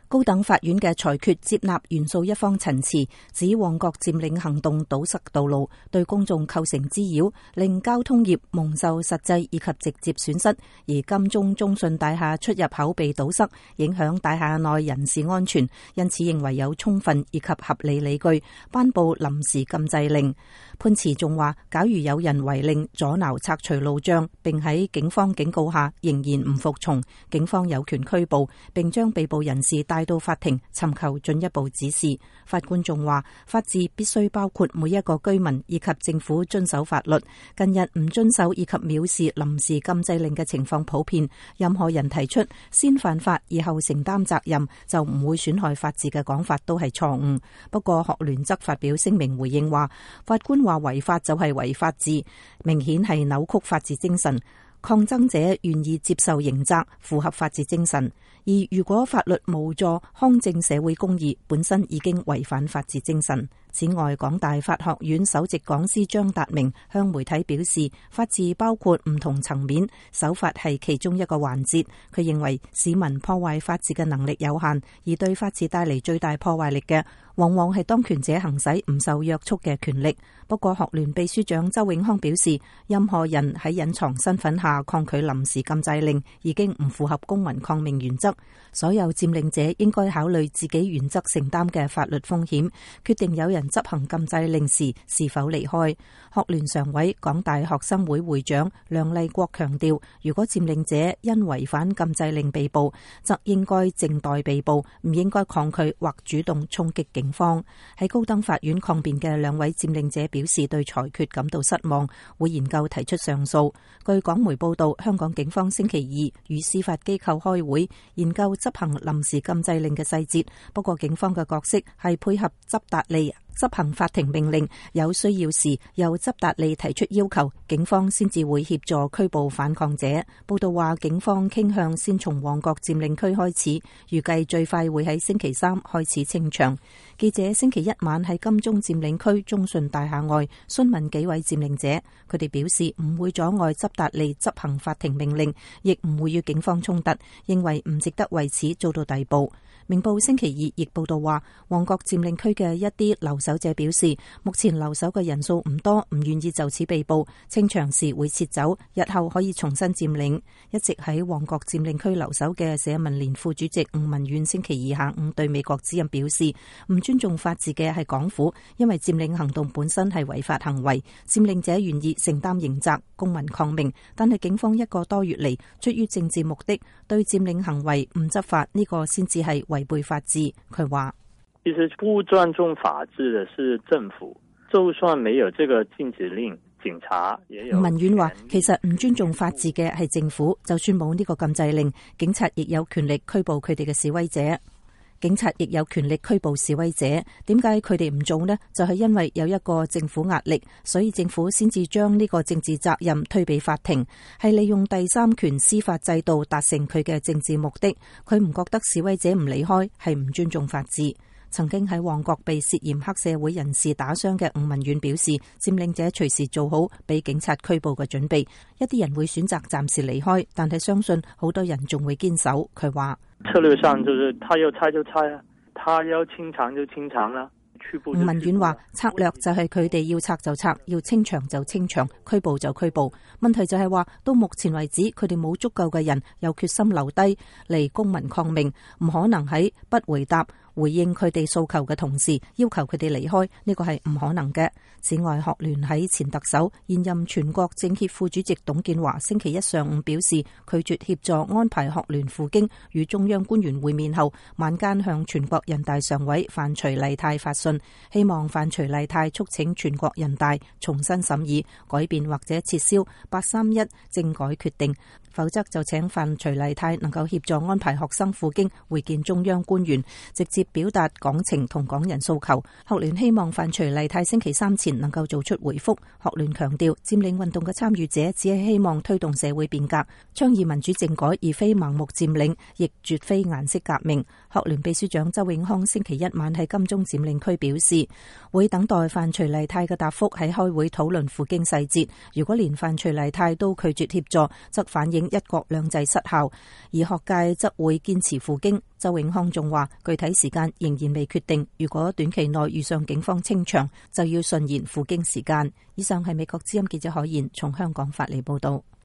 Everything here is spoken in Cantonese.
高等法院嘅裁決接納原訴一方陳詞，指旺角佔領行動堵塞道路，對公眾構成滋擾，令交通業蒙受實際以及直接損失，而金鐘中信大廈出入口被堵塞，影響大廈內人士安全，因此認為有充分以及合理理據頒布臨時禁制令。判詞仲話，假如有人違令阻撓拆除路障，並喺警方警告下仍然唔服從，警方有權拘捕，並將被捕人士帶到法庭尋求進一步指示。法官仲話，法治必須包括每一個居民以及政府遵守法律。近日唔遵守以及藐視臨時禁制令嘅情況普遍，任何人提出先犯法以後承擔責任就唔會損害法治嘅講法都係錯誤。不過學聯則發表聲明回應話，法官話違法就係違法治，明顯係扭曲法治精神。抗爭者願意接受刑責，符合法治精神。而如果法律無助匡正社會公義，本身已經違反法治精神。此外，港大法學院首席講師張達明向媒體表示，法治包括唔同層面，守法係其中一個環節。佢認為市民破壞法治嘅能力有限，而對法治帶嚟最大破壞力嘅，往往係當權者行使唔受約束嘅權力。不過學聯秘書長周永康表示，任何人喺隱藏身份下抗拒臨時禁制令，已經唔符合公民抗命原則。所有佔領者應該考慮自己原則承擔嘅法律風險，決定有人執行禁制令時是否離開。學聯常委、港大學生會會長梁麗國強調，如果佔領者因違反禁制令被捕，則應該靜待被捕，唔應該抗拒或主動衝擊警方。喺高等法院抗辯嘅兩位佔領者表示對裁決感到失望，會研究提出上訴。據港媒報道，香港警方星期二與司法機構開會，研究執行臨時禁制令嘅細節。不過警方嘅角色係配合執達吏執行法庭命令，有需要時由執達吏提出要求，警方先至會協助拘捕反抗者。報道話，警方傾向先從旺角佔領區開始，預計最快會喺星期三開始清場。記者星期一晚喺金鐘佔領區中信大廈外詢問幾位佔領者，佢哋表示唔會阻礙執達吏執行法庭命令，亦唔會與警方衝突，認為唔值得為此遭到逮捕。明報星期二亦報道話，旺角佔領區嘅一啲留守者表示，目前留守嘅人數唔多，唔願意就此被捕，清場時會撤走，日後可以重新佔領。一直喺旺角佔領區留守嘅社民連副主席吳文遠星期二下午對美國之音表示，唔尊重法治嘅係港府，因為佔領行動本身係違法行為，佔領者願意承擔刑責，公民抗命，但係警方一個多月嚟出於政治目的對佔領行為唔執法，呢個先至係違背法治。佢話， 其實不尊重法治的是政府，就算沒有這個禁止令，警察也有。 文遠話，其實唔尊重法治嘅係政府，就算冇呢個禁制令，警察亦有權力拘捕佢哋嘅示威者。警察亦有權力拘捕示威者，點解佢哋唔做呢？就係因為有一個政府壓力，所以政府先至將呢個政治責任推俾法庭，係利用第三權司法制度達成佢嘅政治目的。佢唔覺得示威者唔離開係唔尊重法治。曾經喺旺角被涉嫌黑社會人士打傷嘅吳文遠表示，佔領者隨時做好俾警察拘捕嘅準備，一啲人會選擇暫時離開，但係相信好多人仲會堅守。佢話， 策略上就是他要拆就拆啊，他要清場就清場啦。吳文遠話，策略就係佢哋要拆就拆，要清場就清場，拘捕就拘捕。問題就係話，到目前為止，佢哋冇足夠嘅人有決心留低嚟公民抗命，唔可能喺不回答回應佢哋訴求嘅同時要求佢哋離開，呢個係唔可能嘅。此外，學聯喺前特首現任全國政協副主席董建華星期一上午表示，拒絕協助安排學聯赴京與中央官員會面後，晚間向全國人大常委范徐麗泰發信，希望范徐麗泰促請全國人大重新審議、改變或者撤銷831政改決定，否則就請范徐麗泰能夠協助安排學生赴京會見中央官員，直接表達港情同港人訴求。學聯希望范徐麗泰星期三前能夠做出回覆。學聯強調，佔領運動嘅參與者只係希望推動社會變革，倡議民主政改，而非盲目佔領，亦絕非顏色革命。學聯秘書長周永康星期一晚喺金鐘佔領區表示，會等待范徐麗泰嘅答覆，喺開會討論赴京細節。如果連范徐麗泰都拒絕協助，則反映一國兩制失效，而學界則會堅持赴京。周永康仲話，具體時間仍然未決定，如果短期內遇上警方清場，就要順延赴京時間。以上係美國之音記者海燕從香港發嚟報道。